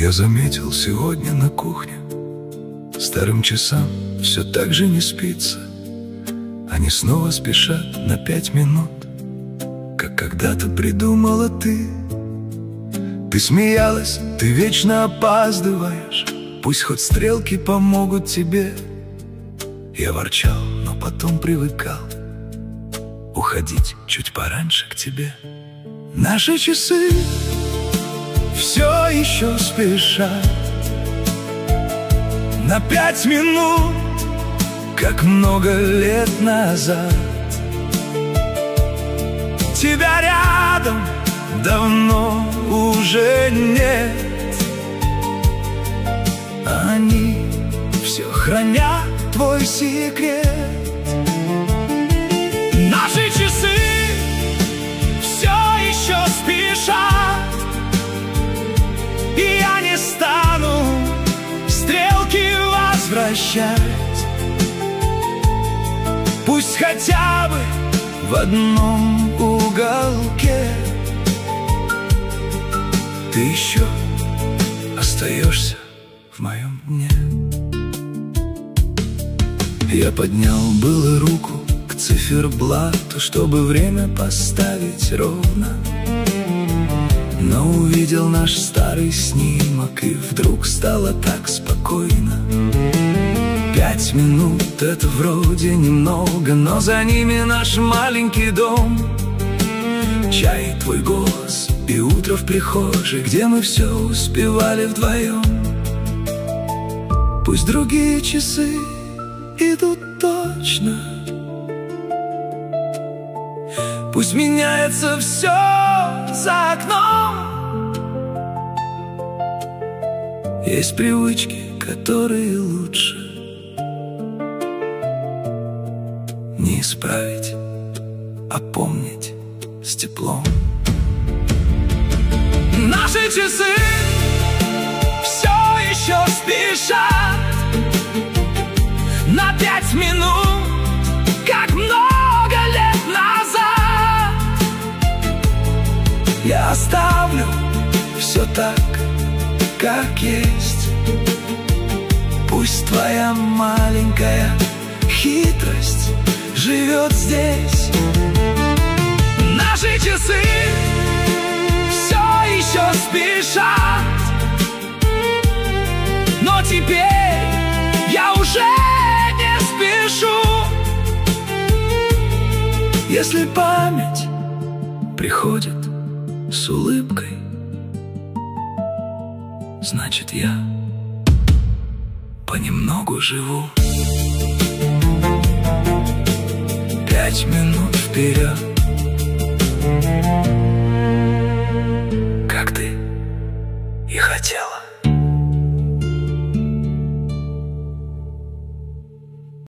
Я заметил сегодня на кухне, старым часам все так же не спится. Они снова спешат на 5 минут, как когда-то придумала ты. Ты смеялась, ты вечно опаздываешь, пусть хоть стрелки помогут тебе. Я ворчал, но потом привыкал уходить чуть пораньше к тебе. Наши часы все еще спешат на 5 минут, как много лет назад. Тебя рядом давно уже нет, они все хранят твой секрет. Наши часы все еще спешат, и я не стану стрелки возвращать. Пусть хотя бы в одном уголке ты еще остаешься в моем дне. Я поднял было руку к циферблату, чтобы время поставить ровно, но увидел наш старый снимок, и вдруг стало так спокойно. 5 минут — это вроде немного, но за ними наш маленький дом, чай, твой голос и утро в прихожей, где мы все успевали вдвоем. Пусть другие часы идут точно, пусть меняется все за окном. Есть привычки, которые лучше не исправить, а помнить с теплом. Наши часы все еще спешат на 5 минут, как много лет назад. Я оставлю все так, как есть. Пусть твоя маленькая хитрость живет здесь. Наши часы все еще спешат, но теперь я уже не спешу. Если память приходит с улыбкой, значит, я понемногу живу. 5 минут вперед,